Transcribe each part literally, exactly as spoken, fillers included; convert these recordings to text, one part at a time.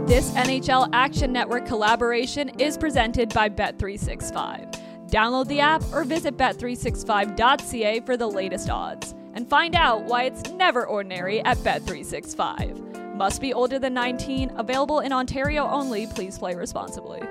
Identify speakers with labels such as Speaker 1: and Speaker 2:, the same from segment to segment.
Speaker 1: This N H L Action Network collaboration is presented by Bet three sixty-five. Download the app or visit bet three sixty-five dot c a for the latest odds. And find out why it's never ordinary at Bet three sixty-five. Must be older than nineteen. Available in Ontario only. Please play responsibly.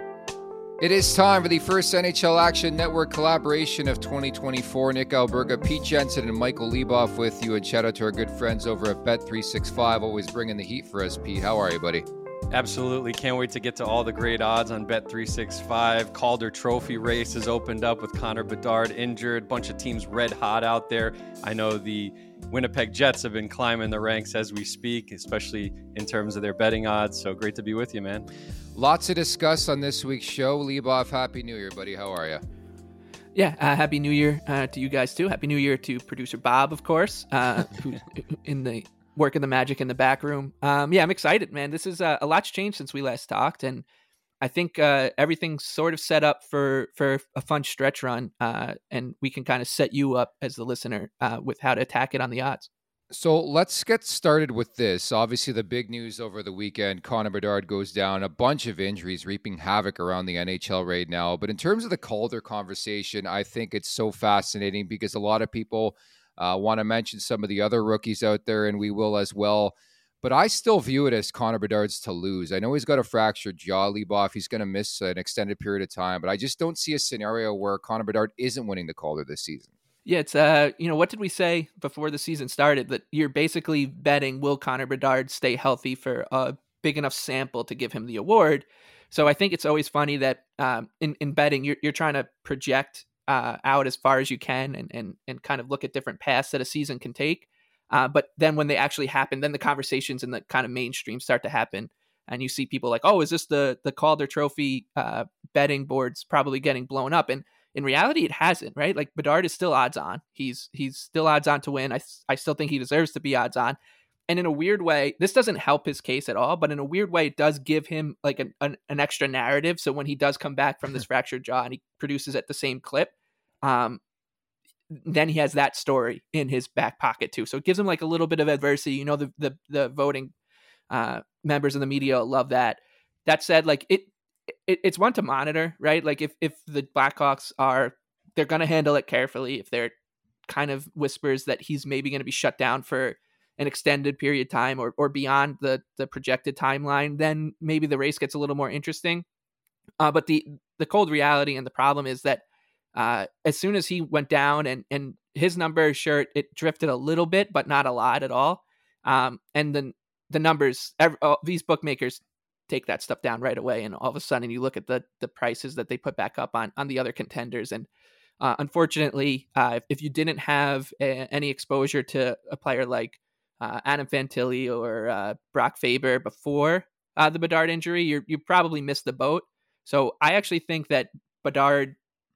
Speaker 2: It is time for the first N H L Action Network collaboration of twenty twenty-four. Nick Alberga, Pete Jensen, and Michael Leboff with you. And shout out to our good friends over at Bet three sixty-five, always bringing the heat for us. Pete, how are you, buddy?
Speaker 3: Absolutely. Can't wait to get to all the great odds on Bet three sixty-five. Calder Trophy race has opened up with Connor Bedard injured. Bunch of teams red hot out there. I know the Winnipeg Jets have been climbing the ranks as we speak, especially in terms of their betting odds. So great to be with you, man.
Speaker 2: Lots to discuss on this week's show. Leboff, Happy New Year, buddy. How are you?
Speaker 4: Yeah, uh, Happy New Year uh, to you guys, too. Happy New Year to producer Bob, of course, uh, who's in the working the magic in the back room. Um, yeah, I'm excited, man. This is uh, a lot's changed since we last talked, and I think uh, everything's sort of set up for for a fun stretch run, uh, and we can kind of set you up as the listener uh, with how to attack it on the odds.
Speaker 2: So let's get started with this. Obviously, the big news over the weekend, Connor Bedard goes down, a bunch of injuries reaping havoc around the N H L right now. But in terms of the Calder conversation, I think it's so fascinating because a lot of people uh, want to mention some of the other rookies out there, and we will as well. But I still view it as Connor Bedard's to lose. I know he's got a fractured jaw, Leboff. He's going to miss an extended period of time, but I just don't see a scenario where Connor Bedard isn't winning the Calder this season.
Speaker 4: Yeah, it's, uh, you know, what did we say before the season started? That you're basically betting, will Connor Bedard stay healthy for a big enough sample to give him the award? So I think it's always funny that um, in, in betting, you're, you're trying to project uh, out as far as you can and, and, and kind of look at different paths that a season can take. Uh, but then when they actually happen, then the conversations in the kind of mainstream start to happen. And you see people like, oh, is this the, the Calder Trophy uh, betting boards probably getting blown up? And in reality, it hasn't, right? Like Bedard is still odds on. He's he's still odds on to win. I, I still think he deserves to be odds on. And in a weird way, this doesn't help his case at all, but in a weird way, it does give him like an, an, an extra narrative. So when he does come back from this fractured jaw and he produces at the same clip, um, then he has that story in his back pocket too. So it gives him like a little bit of adversity. You know, the the, the voting uh, members of the media love that. That said, like it, It, it's one to monitor, right? Like if, if the Blackhawks are, they're going to handle it carefully. If they're kind of whispers that he's maybe going to be shut down for an extended period of time or, or beyond the, the projected timeline, then maybe the race gets a little more interesting. Uh, but the, the cold reality and the problem is that uh, as soon as he went down and, and his number, sure, it drifted a little bit, but not a lot at all. Um, and then the numbers, every, oh, these bookmakers take that stuff down right away. And all of a sudden you look at the the prices that they put back up on, on the other contenders. And uh, unfortunately, uh, if, if you didn't have a, any exposure to a player like uh, Adam Fantilli or uh, Brock Faber before uh, the Bedard injury, you you probably missed the boat. So I actually think that Bedard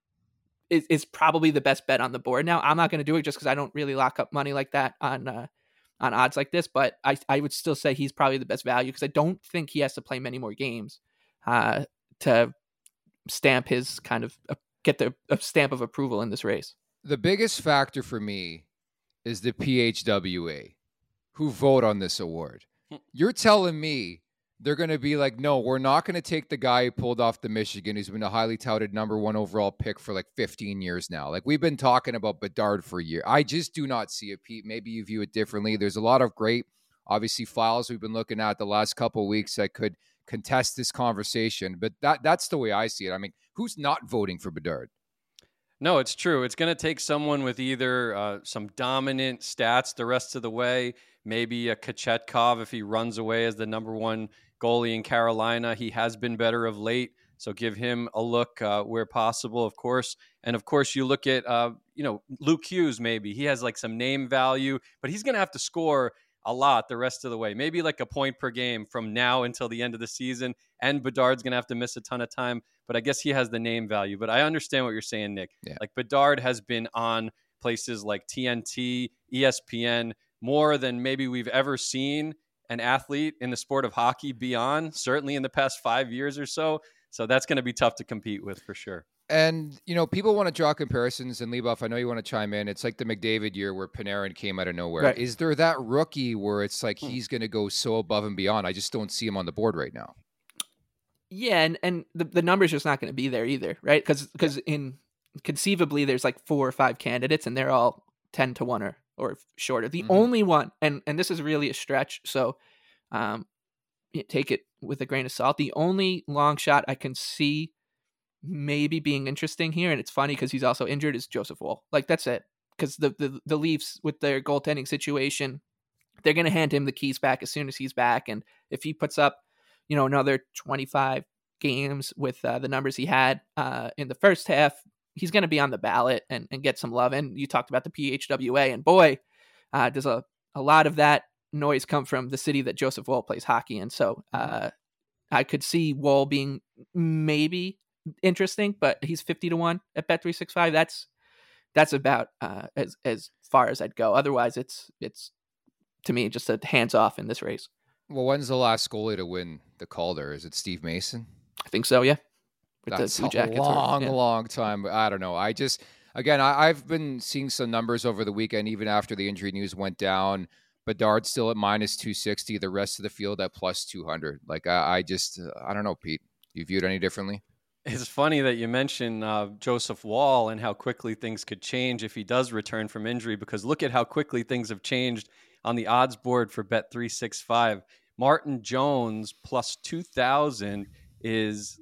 Speaker 4: is, is probably the best bet on the board. Now, I'm not going to do it just because I don't really lock up money like that on uh, on odds like this, but I, I would still say he's probably the best value because I don't think he has to play many more games uh, to stamp his kind of uh, get the a stamp of approval in this race.
Speaker 2: The biggest factor for me is the P H W A who vote on this award. You're telling me they're going to be like, no, we're not going to take the guy who pulled off the Michigan, who's been a highly touted number one overall pick for like fifteen years now. Like we've been talking about Bedard for a year. I just do not see it, Pete. Maybe you view it differently. There's a lot of great, obviously, files we've been looking at the last couple of weeks that could contest this conversation. But that that's the way I see it. I mean, who's not voting for Bedard?
Speaker 3: No, it's true. It's going to take someone with either uh, some dominant stats the rest of the way, maybe a Kochetkov if he runs away as the number one goalie in Carolina. He has been better of late, so give him a look uh, where possible, of course. And of course, you look at uh, you know Luke Hughes. Maybe he has like some name value, but he's going to have to score a lot the rest of the way. Maybe like a point per game from now until the end of the season. And Bedard's going to have to miss a ton of time, but I guess he has the name value. But I understand what you're saying, Nick.
Speaker 2: Yeah.
Speaker 3: Like Bedard has been on places like T N T, E S P N more than maybe we've ever seen an athlete in the sport of hockey be on, certainly in the past five years or so. So that's going to be tough to compete with for sure.
Speaker 2: And, you know, people want to draw comparisons, and Leboff, I know you want to chime in. It's like the McDavid year where Panarin came out of nowhere.
Speaker 4: Right.
Speaker 2: Is there that rookie where it's like he's going to go so above and beyond? I just don't see him on the board right now.
Speaker 4: Yeah, and, and the, the number's just not going to be there either, right? Because because yeah. in conceivably there's like four or five candidates, and they're all ten to one or or shorter. The mm-hmm. only one, and and this is really a stretch, so um, take it with a grain of salt. The only long shot I can see maybe being interesting here, and it's funny because he's also injured, is Joseph Woll. Like that's it, because the, the the Leafs with their goaltending situation, they're going to hand him the keys back as soon as he's back, and if he puts up, you know, another twenty-five games with uh, the numbers he had uh, in the first half, he's going to be on the ballot and, and get some love. And you talked about the P H W A, and boy, uh, does a, a lot of that noise come from the city that Joseph Woll plays hockey in. So uh, I could see Woll being maybe interesting, but he's fifty to one at Bet three sixty-five. That's that's about uh, as as far as I'd go. Otherwise, it's it's to me just a hands off in this race.
Speaker 2: Well, when's the last goalie to win the Calder? Is it Steve Mason?
Speaker 4: I think so, yeah.
Speaker 2: With That's the a long, or, yeah. long time. I don't know. I just, again, I, I've been seeing some numbers over the weekend, even after the injury news went down. Bedard's still at minus two sixty. The rest of the field at plus two hundred. Like, I, I just, uh, I don't know, Pete. You view it any differently?
Speaker 3: It's funny that you mention uh, Joseph Woll and how quickly things could change if he does return from injury, because look at how quickly things have changed on the odds board for Bet three sixty-five. Martin Jones plus two thousand is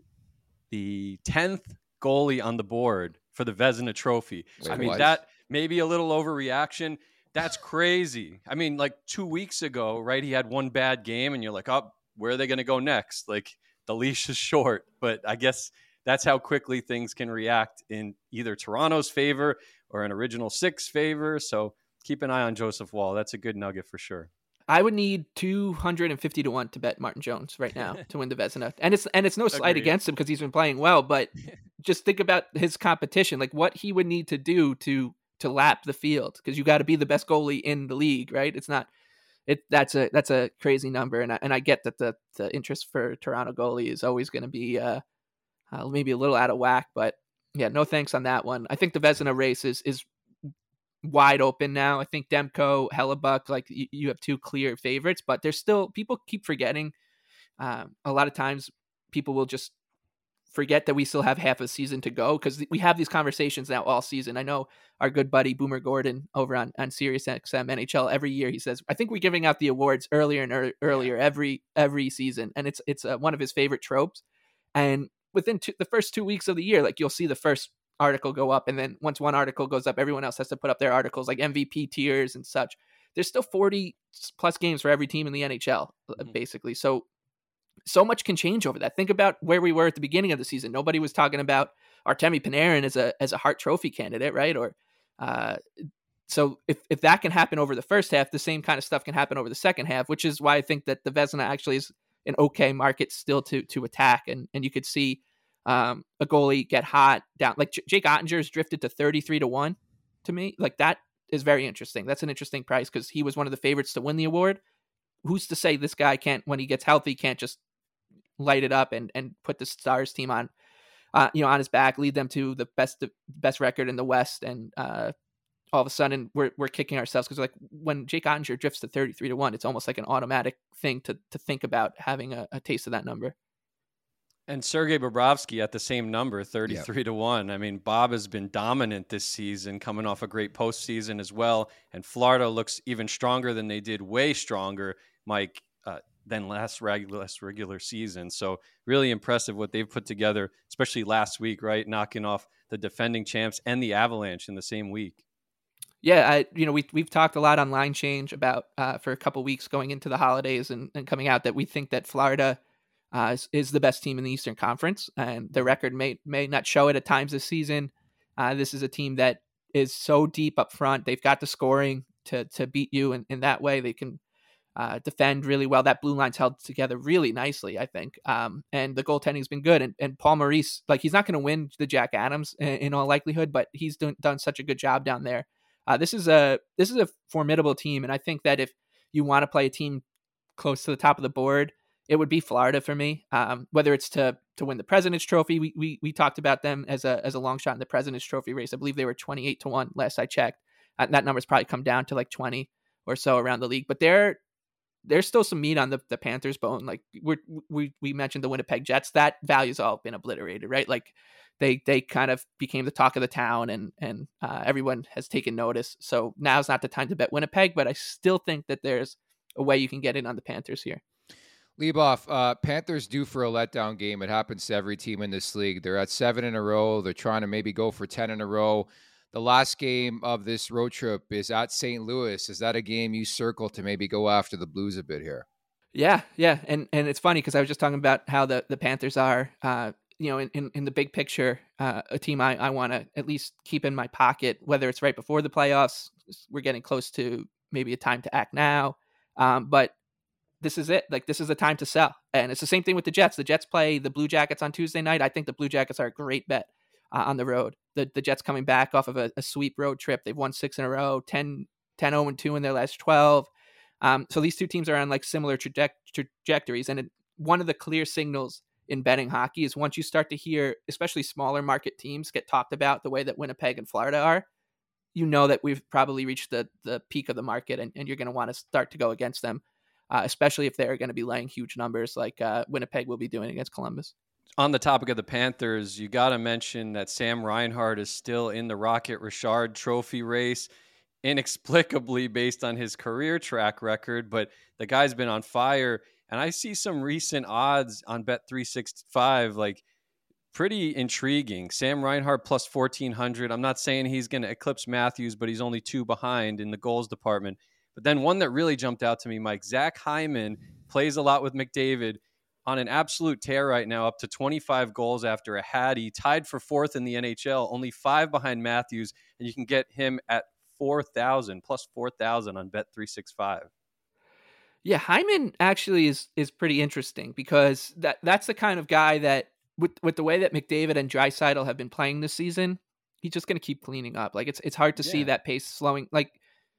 Speaker 3: the tenth goalie on the board for the Vezina Trophy. Wait, I mean, what? That may be a little overreaction. That's crazy. I mean, like two weeks ago, right, he had one bad game, and you're like, oh, where are they going to go next? Like, the leash is short. But I guess that's how quickly things can react in either Toronto's favor or an original six favor. So keep an eye on Joseph Woll. That's a good nugget for sure.
Speaker 4: I would need two hundred fifty to one to bet Martin Jones right now to win the Vezina. And it's and it's no slight Agreed. against him because he's been playing well, but just think about his competition, like what he would need to do to to lap the field, because you got to be the best goalie in the league, right? It's not it that's a that's a crazy number, and I, and I get that the the interest for Toronto goalie is always going to be uh, uh, maybe a little out of whack, but yeah, no thanks on that one. I think the Vezina race is is wide open now. I think Demko, Hellebuck, like you, you have two clear favorites, but there's still, people keep forgetting. Um, a lot of times people will just forget that we still have half a season to go, because we have these conversations now all season. I know our good buddy Boomer Gordon over on, on Sirius X M N H L, every year he says, I think we're giving out the awards earlier and er- earlier every every season. And it's it's uh, one of his favorite tropes. And within two, the first two weeks of the year, like you'll see the first article go up, and then once one article goes up, everyone else has to put up their articles, like M V P tiers and such. There's still forty plus games for every team in the N H L, mm-hmm. basically. So so much can change over that. Think about where we were at the beginning of the season. Nobody was talking about Artemi Panarin as a as a Hart Trophy candidate, right? Or uh, so if if that can happen over the first half, the same kind of stuff can happen over the second half, which is why I think that the Vezina actually is an okay market still to to attack, and and you could see um, a goalie get hot down. Like J- Jake Ottinger's drifted to thirty-three to one to me. Like that is very interesting. That's an interesting price because he was one of the favorites to win the award. Who's to say this guy can't, when he gets healthy, can't just light it up and, and put the Stars team on, uh, you know, on his back, lead them to the best, best record in the West. And uh, all of a sudden we're, we're kicking ourselves. Cause like when Jake Ottinger drifts to thirty-three to one, it's almost like an automatic thing to, to think about having a, a taste of that number.
Speaker 3: And Sergei Bobrovsky at the same number, thirty-three yep. to one. I mean, Bob has been dominant this season, coming off a great postseason as well. And Florida looks even stronger than they did, way stronger, Mike, uh, than last regular, last regular season. So really impressive what they've put together, especially last week, right? Knocking off the defending champs and the Avalanche in the same week.
Speaker 4: Yeah, I, you know, we, we've talked a lot on Line Change about uh, for a couple weeks going into the holidays and, and coming out that we think that Florida Uh, is, is the best team in the Eastern Conference, and the record may may not show it at times this season. Uh, this is a team that is so deep up front. They've got the scoring to to beat you, and in that way they can uh, defend really well. That blue line's held together really nicely, I think. Um, and the goaltending's been good. And, and Paul Maurice, like he's not going to win the Jack Adams in, in all likelihood, but he's done, done such a good job down there. Uh, this is a this is a formidable team, and I think that if you want to play a team close to the top of the board, it would be Florida for me. Um, whether it's to to win the President's Trophy, we we we talked about them as a as a long shot in the President's Trophy race. I believe they were twenty-eight to one last I checked. Uh, that number's probably come down to like twenty or so around the league. But they're there's still some meat on the, the Panthers bone. Like we're, we we mentioned the Winnipeg Jets, that value's all been obliterated, right? Like they they kind of became the talk of the town, and and uh, everyone has taken notice. So now's not the time to bet Winnipeg, but I still think that there's a way you can get in on the Panthers here.
Speaker 2: Leboff, uh, Panthers due for a letdown game. It happens to every team in this league. They're at seven in a row. They're trying to maybe go for ten in a row. The last game of this road trip is at Saint Louis. Is that a game you circle to maybe go after the Blues a bit here?
Speaker 4: Yeah, yeah. And and it's funny because I was just talking about how the, the Panthers are, uh, you know, in, in, in the big picture, uh, a team I, I want to at least keep in my pocket, whether it's right before the playoffs. We're getting close to maybe a time to act now. Um, but this is it. Like, this is the time to sell. And it's the same thing with the Jets. The Jets play the Blue Jackets on Tuesday night. I think the Blue Jackets are a great bet uh, on the road. The the Jets coming back off of a, a sweep road trip. They've won six in a row, ten, ten oh and two in their last twelve. Um, so these two teams are on like similar traje- trajectories. And it, one of the clear signals in betting hockey is once you start to hear, especially smaller market teams get talked about the way that Winnipeg and Florida are, you know that we've probably reached the the peak of the market, and, and you're going to want to start to go against them. Uh, especially if they're going to be laying huge numbers like uh, Winnipeg will be doing against Columbus.
Speaker 3: On the topic of the Panthers, you got to mention that Sam Reinhart is still in the Rocket Richard Trophy race, inexplicably based on his career track record, but the guy's been on fire. And I see some recent odds on Bet three sixty-five, like pretty intriguing. Sam Reinhart plus fourteen hundred. I'm not saying he's going to eclipse Matthews, but he's only two behind in the goals department. But then one that really jumped out to me, Mike, Zach Hyman plays a lot with McDavid, on an absolute tear right now, up to twenty-five goals after a Hattie, tied for fourth in the N H L, only five behind Matthews, and you can get him at four thousand, plus four thousand on Bet three sixty-five.
Speaker 4: Yeah, Hyman actually is is pretty interesting because that that's the kind of guy that, with with the way that McDavid and Draisaitl have been playing this season, he's just going to keep cleaning up. Like, it's it's hard to yeah. see that pace slowing. Like,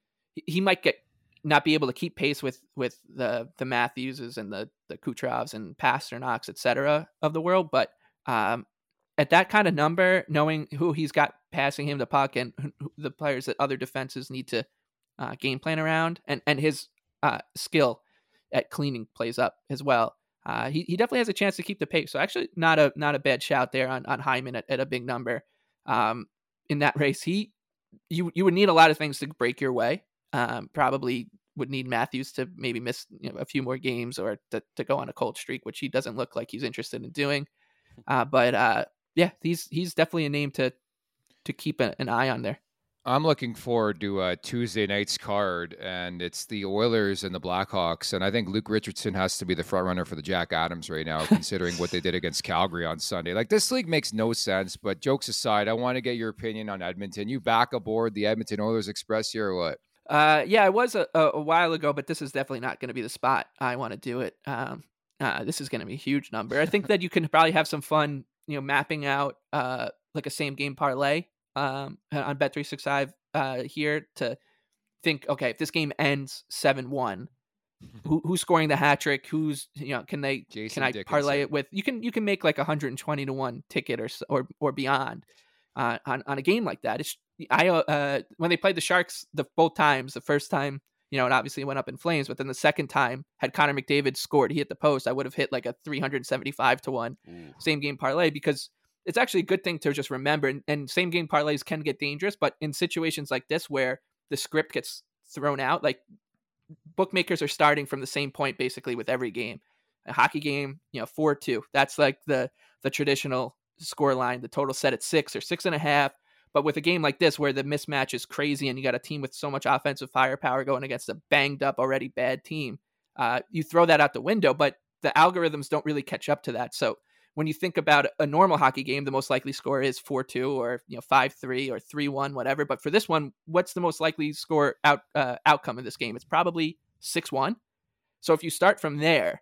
Speaker 4: he might get not be able to keep pace with with the the Matthewses and the the Kucherovs and Pasternaks, et cetera, of the world, but um, at that kind of number, knowing who he's got passing him the puck and the players that other defenses need to uh, game plan around, and and his uh, skill at cleaning plays up as well. Uh, he he definitely has a chance to keep the pace. So actually, not a not a bad shout there on on Hyman at, at a big number um, in that race. He you you would need a lot of things to break your way. Um, probably would need Matthews to maybe miss you know, a few more games or to, to go on a cold streak, which he doesn't look like he's interested in doing. Uh, but uh, yeah, he's he's definitely a name to to keep a, an eye on there.
Speaker 2: I'm looking forward to uh, Tuesday night's card, and it's the Oilers and the Blackhawks. And I think Luke Richardson has to be the front runner for the Jack Adams right now, considering what they did against Calgary on Sunday. Like, this league makes no sense, but jokes aside, I want to get your opinion on Edmonton. You back aboard the Edmonton Oilers Express here or what?
Speaker 4: Uh, yeah, it was a, a while ago, but this is definitely not going to be the spot I want to do it. Um, uh, this is going to be a huge number. I think that you can probably have some fun, you know, mapping out uh, like a same game parlay um, on Bet three sixty-five uh, here to think, okay, if this game ends seven one, who, who's scoring the hat trick? Who's, you know, can they,
Speaker 2: Jason
Speaker 4: can I
Speaker 2: Dickinson.
Speaker 4: parlay it with, you can, you can make like one hundred twenty to one ticket or, or, or beyond uh, on, on a game like that. It's, I, uh, when they played the Sharks the both times, the first time, you know, it obviously went up in flames, but then the second time, had Connor McDavid scored, he hit the post, I would have hit like a three hundred seventy-five to one Ooh. Same game parlay, because it's actually a good thing to just remember. And, and same game parlays can get dangerous, but in situations like this where the script gets thrown out, like, bookmakers are starting from the same point basically with every game. A hockey game, you know, four two. That's like the the traditional score line, the total set at six or six and a half. But with a game like this where the mismatch is crazy and you got a team with so much offensive firepower going against a banged up already bad team, uh, you throw that out the window, but the algorithms don't really catch up to that. So when you think about a normal hockey game, the most likely score is four two or, you know, five three or three one, whatever. But for this one, what's the most likely score out uh, outcome in this game? It's probably six one. So if you start from there,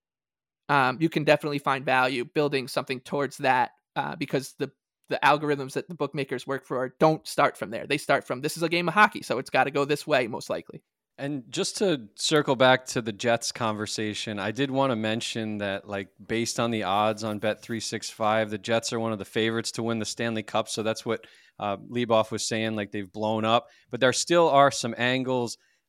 Speaker 4: um, you can definitely find value building something towards that uh, because the the algorithms that the bookmakers work for don't start from there. They start from, this is a game of hockey, so it's got to go this way, most likely.
Speaker 3: And just to circle back to the Jets conversation, I did want to mention that, like, based on the odds on Bet three sixty-five, the Jets are one of the favorites to win the Stanley Cup. So that's what uh, Leboff was saying, like, they've blown up. But there still are some angles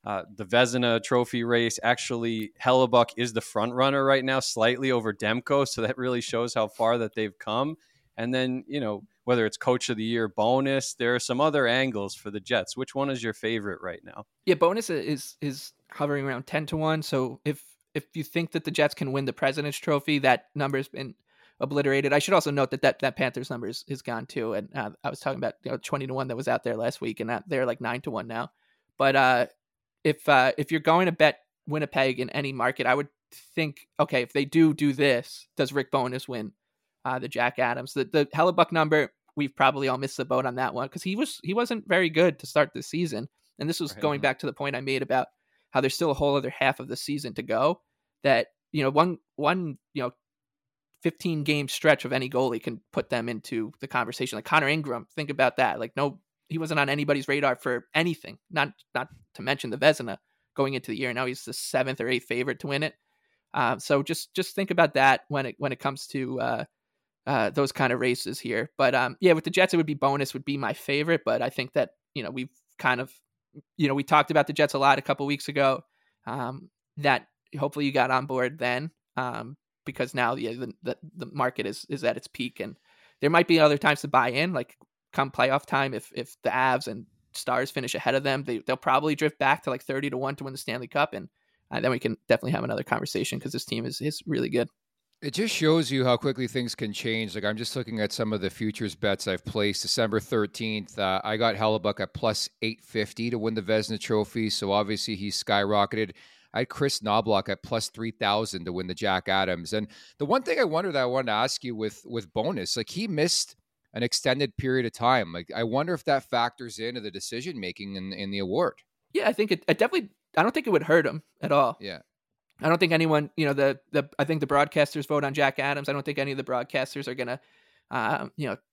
Speaker 3: Uh, the Vezina Trophy race, actually, Hellebuyck is the front runner right now, slightly over Demko. So that really shows how far that they've come. And then, you know, whether it's Coach of the Year bonus, there are some other angles for the Jets. Which one is your favorite right now?
Speaker 4: Yeah, bonus is is hovering around ten to one. So if if you think that the Jets can win the President's Trophy, that number's been obliterated. I should also note that that, that Panthers number is, is gone too. And uh, I was talking about, you know, twenty to one that was out there last week, and that they're like nine to one now. But uh, if uh, if you're going to bet Winnipeg in any market, I would think, okay, if they do do this, does Rick Bowness win uh, the Jack Adams? The the Hellebuyck number, we've probably all missed the boat on that one because he was he wasn't very good to start the season. And this was
Speaker 3: Right.
Speaker 4: going back to the point I made about how there's still a whole other half of the season to go. That, you know, one one you know fifteen game stretch of any goalie can put them into the conversation. Like Connor Ingram, think about that. Like, no, he wasn't on anybody's radar for anything. Not not to mention the Vezina going into the year. Now he's the seventh or eighth favorite to win it. Uh, so just just think about that when it when it comes to uh, uh, those kind of races here. But um, yeah, with the Jets, it would be bonus would be my favorite. But I think that, you know, we've kind of, you know, we talked about the Jets a lot a couple weeks ago. Um, that hopefully you got on board then. Um, because now the, the the market is is at its peak, and there might be other times to buy in, like come playoff time, if if the Avs and Stars finish ahead of them, they, they'll probably drift back to like thirty to one to win the Stanley Cup, and uh, then we can definitely have another conversation because this team is is really good.
Speaker 2: It just shows you how quickly things can change. Like, I'm just looking at some of the futures bets I've placed. December thirteenth, uh, I got Hellebuyck at plus eight fifty to win the Vezina Trophy, so obviously he's skyrocketed. I had Chris Knobloch at plus three thousand to win the Jack Adams. And the one thing I wonder that I wanted to ask you with with bonus, like, he missed an extended period of time. Like, I wonder if that factors into the decision-making in, in the award.
Speaker 4: Yeah, I think it, it definitely, I don't think it would hurt him at all.
Speaker 2: Yeah.
Speaker 4: I don't think anyone, you know, the, the, I think the broadcasters vote on Jack Adams. I don't think any of the broadcasters are going to, um, you know,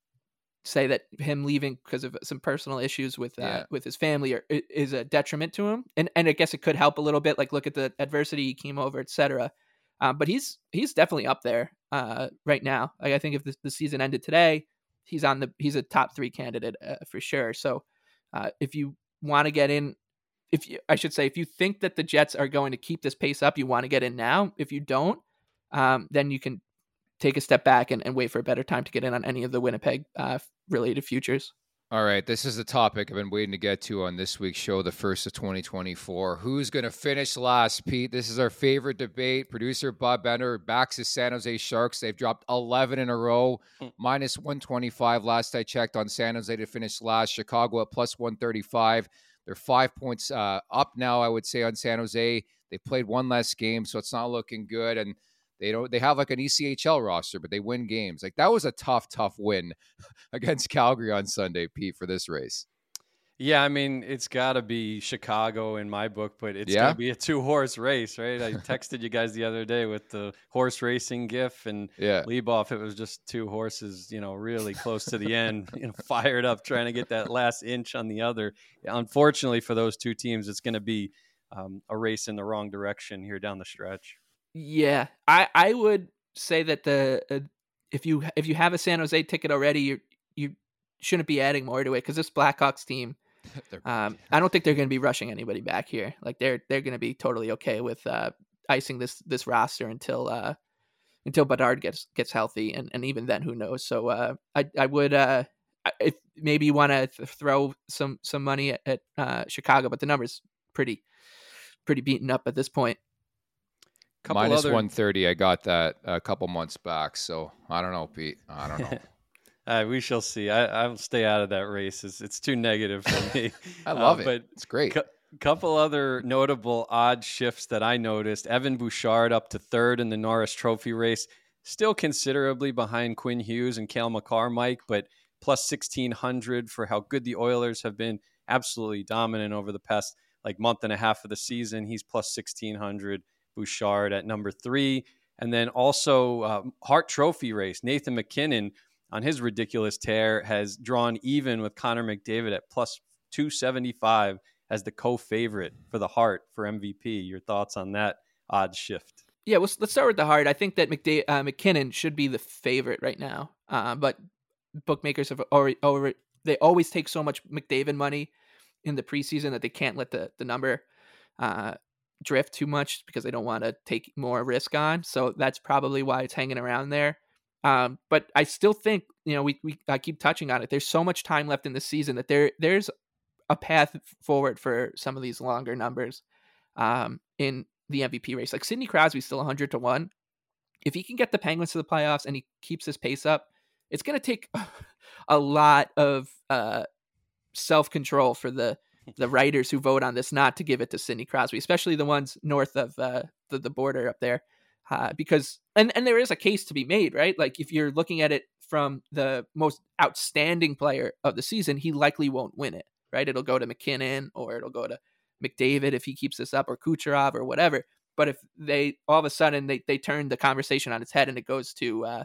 Speaker 4: say that him leaving because of some personal issues with uh,
Speaker 2: Yeah.
Speaker 4: with his family or, is a detriment to him. And and I guess it could help a little bit. Like, look at the adversity he came over, et cetera. Um, but he's he's definitely up there uh, right now. Like, I think if the, the season ended today, he's on the he's a top three candidate uh, for sure. So uh, if you want to get in, if you, I should say, if you think that the Jets are going to keep this pace up, you want to get in now. If you don't, um, then you can take a step back and, and wait for a better time to get in on any of the Winnipeg uh, related futures.
Speaker 2: All right, this is the topic I've been waiting to get to on this week's show, the first of twenty twenty-four. Who's going to finish last, Pete? This is our favorite debate. Producer Bob Bender backs his San Jose Sharks. They've dropped eleven in a row, minus one twenty-five last I checked on San Jose to finish last. Chicago at plus one thirty-five. They're five points uh, up now, I would say, on San Jose. They played one less game, so it's not looking good. And They don't. They have like an E C H L roster, but they win games. Like, that was a tough, tough win against Calgary on Sunday, Pete, for this race.
Speaker 3: Yeah, I mean, it's got to be Chicago in my book, but it's
Speaker 2: Yeah?
Speaker 3: going to be a two-horse race, right? I texted you guys the other day with the horse racing gif, and
Speaker 2: Yeah.
Speaker 3: Leboff, it was just two horses, you know, really close to the end, you know, fired up, trying to get that last inch on the other. Unfortunately for those two teams, it's going to be um, a race in the wrong direction here down the stretch.
Speaker 4: Yeah, I, I would say that the uh, if you if you have a San Jose ticket already, you you shouldn't be adding more to it because this Blackhawks team, um, I don't think they're going to be rushing anybody back here. Like, they're they're going to be totally okay with uh, icing this this roster until uh, until Bedard gets gets healthy, and, and even then, who knows? So uh, I I would uh, if maybe you want to th- throw some some money at, at uh, Chicago, but the number's pretty pretty beaten up at this point.
Speaker 3: Couple
Speaker 2: Minus
Speaker 3: other-
Speaker 2: one thirty. I got that a couple months back. So I don't know, Pete. I don't know.
Speaker 3: Uh, we shall see. I, I'll stay out of that race. It's, it's too negative for me.
Speaker 2: I love
Speaker 3: Uh,
Speaker 2: it.
Speaker 3: But
Speaker 2: It's great.
Speaker 3: cou- couple other notable odd shifts that I noticed. Evan Bouchard up to third in the Norris Trophy race. Still considerably behind Quinn Hughes and Cale Makar, Mike, but plus sixteen hundred for how good the Oilers have been. Absolutely dominant over the past like month and a half of the season. He's plus sixteen hundred. Bouchard at number three. And then also uh, Hart Trophy race. Nathan McKinnon on his ridiculous tear has drawn even with Connor McDavid at plus two seventy-five as the co-favorite for the Hart for M V P. Your thoughts on that odd shift?
Speaker 4: Yeah, well, let's start with the Hart. I think that McDa- uh, McKinnon should be the favorite right now, uh, but bookmakers have already, already they always take so much McDavid money in the preseason that they can't let the, the number uh, drift too much because they don't want to take more risk on. So that's probably why it's hanging around there. Um, but I still think, you know, we, we I keep touching on it. There's so much time left in the season that there there's a path forward for some of these longer numbers um, in the M V P race. Like Sidney Crosby's still one hundred to one. If he can get the Penguins to the playoffs and he keeps his pace up, it's going to take a lot of uh, self-control for the the writers who vote on this not to give it to Sidney Crosby, especially the ones north of uh, the, the border up there. Uh, because, and, and there is a case to be made, right? Like if you're looking at it from the most outstanding player of the season, he likely won't win it, right? It'll go to McKinnon or it'll go to McDavid if he keeps this up, or Kucherov or whatever. But if they, all of a sudden they, they turn the conversation on its head and it goes to uh,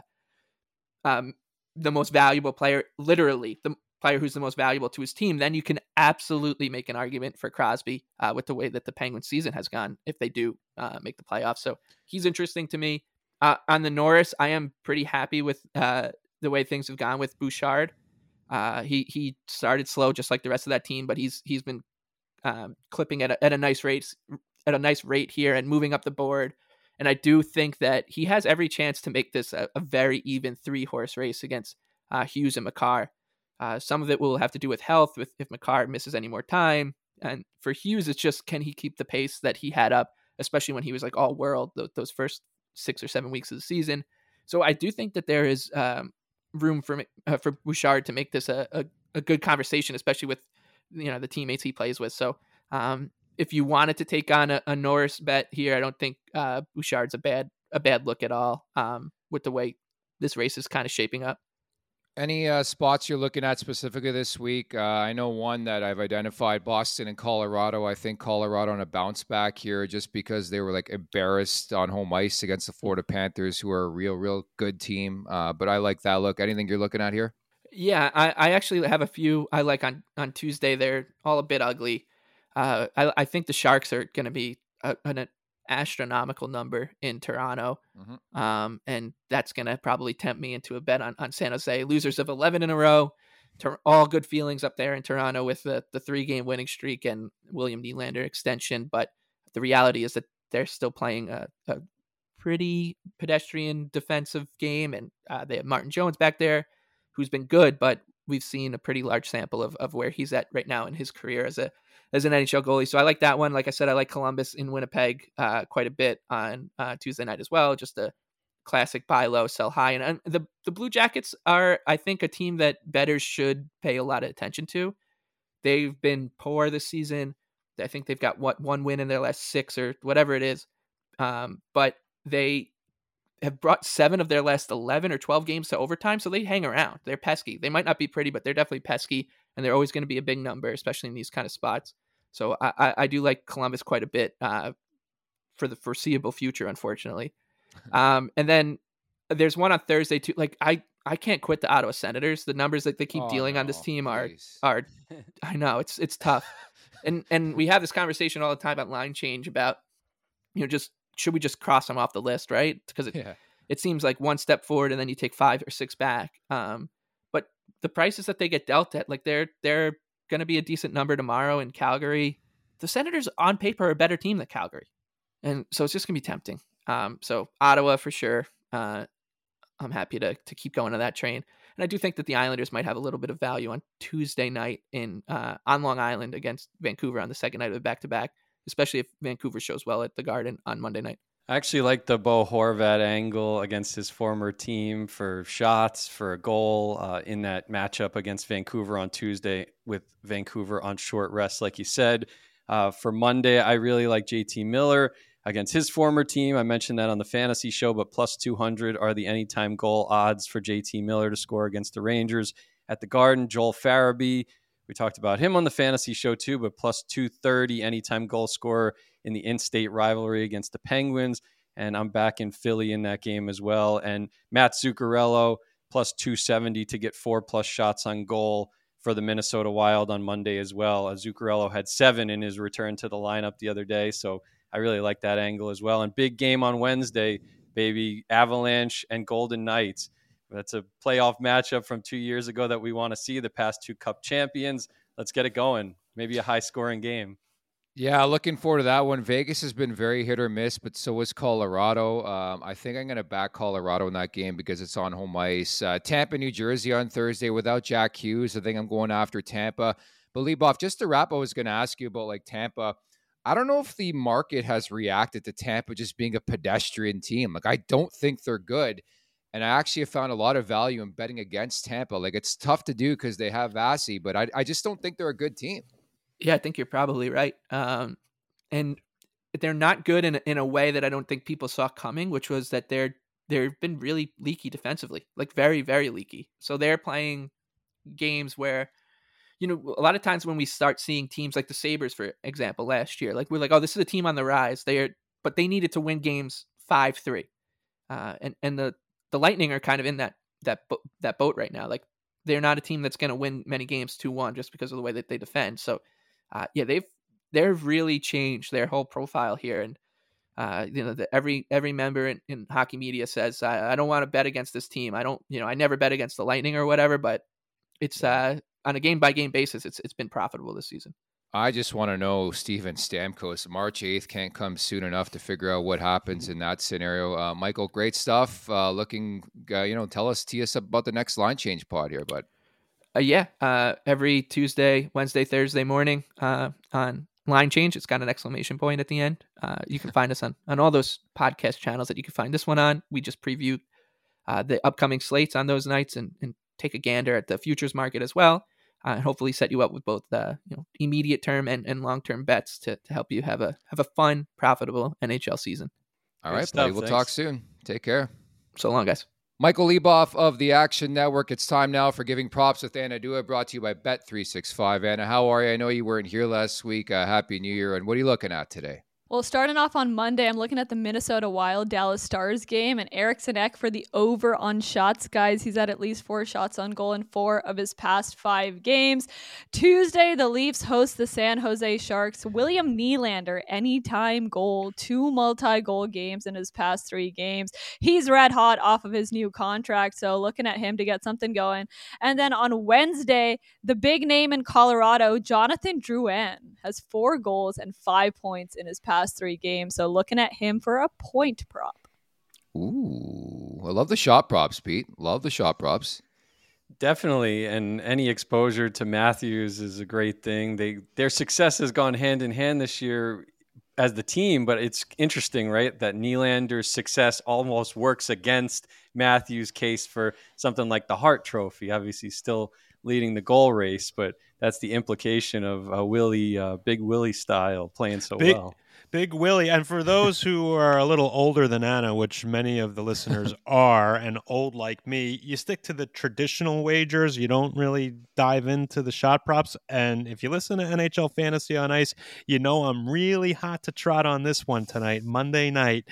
Speaker 4: um, the most valuable player, literally the player who's the most valuable to his team, then you can absolutely make an argument for Crosby uh, with the way that the Penguins season has gone if they do uh, make the playoffs. So he's interesting to me. Uh, on the Norris, I am pretty happy with uh, the way things have gone with Bouchard. Uh, he he started slow just like the rest of that team, but he's he's been um, clipping at a, at a nice rate at a nice rate here and moving up the board. And I do think that he has every chance to make this a, a very even three horse race against uh, Hughes and Makar. Uh, some of it will have to do with health, with if Makar misses any more time. And for Hughes, it's just, can he keep the pace that he had up, especially when he was like all world th- those first six or seven weeks of the season. So I do think that there is um, room for uh, for Bouchard to make this a, a, a good conversation, especially with, you know, the teammates he plays with. So um, if you wanted to take on a, a Norris bet here, I don't think uh, Bouchard's a bad a bad look at all um, with the way this race is kind of shaping up.
Speaker 2: Any uh, spots you're looking at specifically this week? Uh, I know one that I've identified, Boston and Colorado. I think Colorado on a bounce back here just because they were like embarrassed on home ice against the Florida Panthers, who are a real, real good team. Uh, but I like that look. Anything you're looking at here?
Speaker 4: Yeah, I, I actually have a few I like on, on Tuesday. They're all a bit ugly. Uh, I, I think the Sharks are going to be a, an astronomical number in Toronto. Mm-hmm. Um, and that's going to probably tempt me into a bet on, on San Jose. Losers of eleven in a row. Ter- all good feelings up there in Toronto with the, the three-game winning streak and William Nylander extension. But the reality is that they're still playing a, a pretty pedestrian defensive game. And uh, they have Martin Jones back there, who's been good, but we've seen a pretty large sample of, of where he's at right now in his career as a as an N H L goalie. So I like that one. Like I said, I like Columbus in Winnipeg uh, quite a bit on uh, Tuesday night as well. Just a classic buy low, sell high. And, and the, the Blue Jackets are, I think, a team that bettors should pay a lot of attention to. They've been poor this season. I think they've got what one win in their last six or whatever it is. Um, but they have brought seven of their last eleven or twelve games to overtime. So they hang around. They're pesky. They might not be pretty, but they're definitely pesky. And they're always going to be a big number, especially in these kind of spots. So I, I, I do like Columbus quite a bit uh, for the foreseeable future, unfortunately. Um, and then there's one on Thursday too. Like I, I can't quit the Ottawa Senators. The numbers that they keep
Speaker 2: oh,
Speaker 4: dealing
Speaker 2: no,
Speaker 4: on this team are,
Speaker 2: please.
Speaker 4: are, I know it's, it's tough. and, and we have this conversation all the time about line change about, you know, just, should we just cross them off the list? Right. Because it, yeah. it seems like one step forward and then you take five or six back. Um, but the prices that they get dealt at, like they're, they're going to be a decent number tomorrow in Calgary. The Senators on paper are a better team than Calgary. And so it's just going to be tempting. Um, so Ottawa for sure. Uh, I'm happy to to keep going on that train. And I do think that the Islanders might have a little bit of value on Tuesday night in uh, on Long Island against Vancouver on the second night of the back-to-back, especially if Vancouver shows well at the Garden on Monday night.
Speaker 3: I actually like the Bo Horvat angle against his former team for shots, for a goal uh, in that matchup against Vancouver on Tuesday with Vancouver on short rest, like you said. Uh, for Monday, I really like J T Miller against his former team. I mentioned that on the fantasy show, but plus two hundred are the anytime goal odds for J T Miller to score against the Rangers at the Garden. Joel Farabee, we talked about him on the fantasy show too, but plus two thirty anytime goal scorer in the in-state rivalry against the Penguins. And I'm back in Philly in that game as well. And Matt Zuccarello, plus two seventy to get four plus shots on goal for the Minnesota Wild on Monday as well. Uh, Zuccarello had seven in his return to the lineup the other day. So I really like that angle as well. And big game on Wednesday, baby, Avalanche and Golden Knights. That's a playoff matchup from two years ago that we want to see, the past two cup champions. Let's get it going. Maybe a high scoring game.
Speaker 2: Yeah, looking forward to that one. Vegas has been very hit or miss, but so is Colorado. Um, I think I'm going to back Colorado in that game because it's on home ice. Uh, Tampa, New Jersey on Thursday without Jack Hughes. I think I'm going after Tampa. But Leboff, just to wrap, I was going to ask you about like Tampa. I don't know if the market has reacted to Tampa just being a pedestrian team. Like, I don't think they're good. And I actually have found a lot of value in betting against Tampa. Like, it's tough to do because they have Vasi, but I, I just don't think they're a good team.
Speaker 4: Yeah, I think you're probably right. Um, and they're not good in, in a way that I don't think people saw coming, which was that they're, they've been really leaky defensively, like very, very leaky. So they're playing games where, you know, a lot of times when we start seeing teams like the Sabres, for example, last year, like we're like, oh, this is a team on the rise. They are, but they needed to win games five three. Uh, and, and the, the Lightning are kind of in that, that, bo- that boat right now. Like, they're not a team that's going to win many games two one just because of the way that they defend. So, Uh, yeah, they've they've really changed their whole profile here, and uh, you know, the, every every member in, in hockey media says, I, I don't want to bet against this team. I don't, you know, I never bet against the Lightning or whatever. But it's uh, on a game by game basis, it's it's been profitable this season.
Speaker 2: I just want to know, Steven Stamkos, March eighth can't come soon enough to figure out what happens in that scenario. Uh, Michael, great stuff. Uh, looking, uh, you know, tell us, tee us up about the next line change pod here, bud.
Speaker 4: Uh, yeah, uh, every Tuesday, Wednesday, Thursday morning uh, on Line Change. It's got an exclamation point at the end. Uh, you can find us on, on all those podcast channels that you can find this one on. We just preview uh, the upcoming slates on those nights and, and take a gander at the futures market as well. Uh, and hopefully set you up with both the you know immediate term and, and long term bets to, to help you have a have a fun, profitable N H L season.
Speaker 2: All right, buddy. We'll talk soon. Take care.
Speaker 4: So long, guys.
Speaker 2: Michael Leboff of the Action Network. It's time now for Giving Props with Anna Dua, brought to you by Bet three sixty-five. Anna, how are you? I know you weren't here last week. Uh, Happy New Year. And what are you looking at today?
Speaker 1: Well, starting off on Monday, I'm looking at the Minnesota Wild Dallas Stars game, and Eriksson Ek for the over on shots. Guys, he's had at least four shots on goal in four of his past five games. Tuesday, the Leafs host the San Jose Sharks. William Nylander, anytime goal, two multi-goal games in his past three games. He's red hot off of his new contract, so looking at him to get something going. And then on Wednesday, the big name in Colorado, Jonathan Drouin, has four goals and five points in his past three games. So looking at him for a point prop.
Speaker 2: Ooh, I love the shot props, Pete. Love the shot props.
Speaker 3: Definitely, and any exposure to Matthews is a great thing. They their success has gone hand in hand this year as the team, but it's interesting, right, that Nylander's success almost works against Matthews' case for something like the Hart Trophy. Obviously, still leading the goal race, but that's the implication of uh, Willie, uh, Big Willie style, playing so
Speaker 5: Big,
Speaker 3: well.
Speaker 5: Big Willie. And for those who are a little older than Anna, which many of the listeners are, and old like me, you stick to the traditional wagers. You don't really dive into the shot props. And if you listen to N H L Fantasy on Ice, you know I'm really hot to trot on this one tonight, Monday night.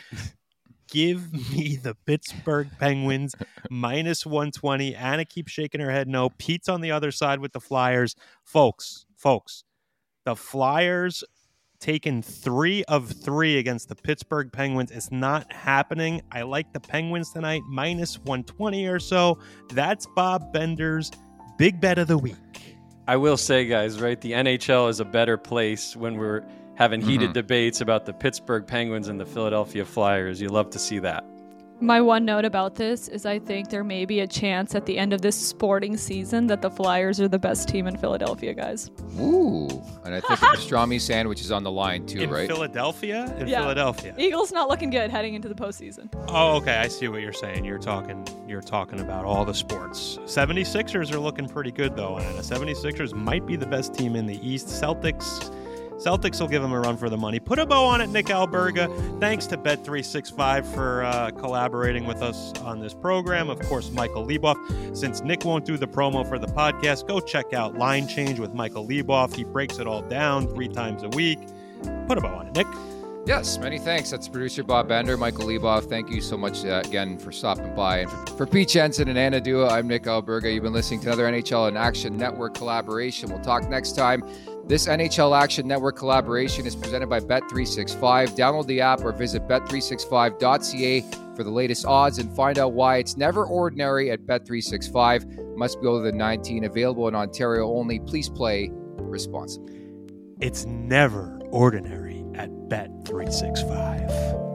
Speaker 5: Give me the Pittsburgh Penguins minus one twenty. Anna keeps shaking her head no. Pete's on the other side with the Flyers. Folks, folks, the Flyers taken three of three against the Pittsburgh Penguins. It's not happening. I like the Penguins tonight, minus one twenty or so. That's Bob Bender's big bet of the week.
Speaker 3: I will say, guys, right, the N H L is a better place when we're having heated mm-hmm. debates about the Pittsburgh Penguins and the Philadelphia Flyers. You love to see that.
Speaker 1: My one note about this is I think there may be a chance at the end of this sporting season that the Flyers are the best team in Philadelphia, guys.
Speaker 2: Ooh. And I think the pastrami sandwich is on the line too,
Speaker 5: in
Speaker 2: right?
Speaker 5: In Philadelphia? In
Speaker 1: yeah.
Speaker 5: Philadelphia.
Speaker 1: Eagles not looking good heading into the postseason.
Speaker 5: Oh, okay. I see what you're saying. You're talking you're talking about all the sports. seventy-sixers are looking pretty good, though, Anna. seventy-sixers might be the best team in the East. Celtics... Celtics will give them a run for the money. Put a bow on it, Nick Alberga. Thanks to Bet three sixty-five for uh, collaborating with us on this program. Of course, Michael Leboff. Since Nick won't do the promo for the podcast, go check out Line Change with Michael Leboff. He breaks it all down three times a week. Put a bow on it, Nick.
Speaker 2: Yes, many thanks. That's producer Bob Bender, Michael Leboff. Thank you so much uh, again for stopping by. And for, for Pete Jensen and Anna Dua, I'm Nick Alberga. You've been listening to another N H L and Action Network collaboration. We'll talk next time. This N H L Action Network collaboration is presented by Bet three sixty-five. Download the app or visit bet three sixty-five dot c a for the latest odds and find out why it's never ordinary at Bet three sixty-five. Must be older than nineteen. Available in Ontario only. Please play responsibly.
Speaker 5: It's never extraordinary at Bet three sixty-five.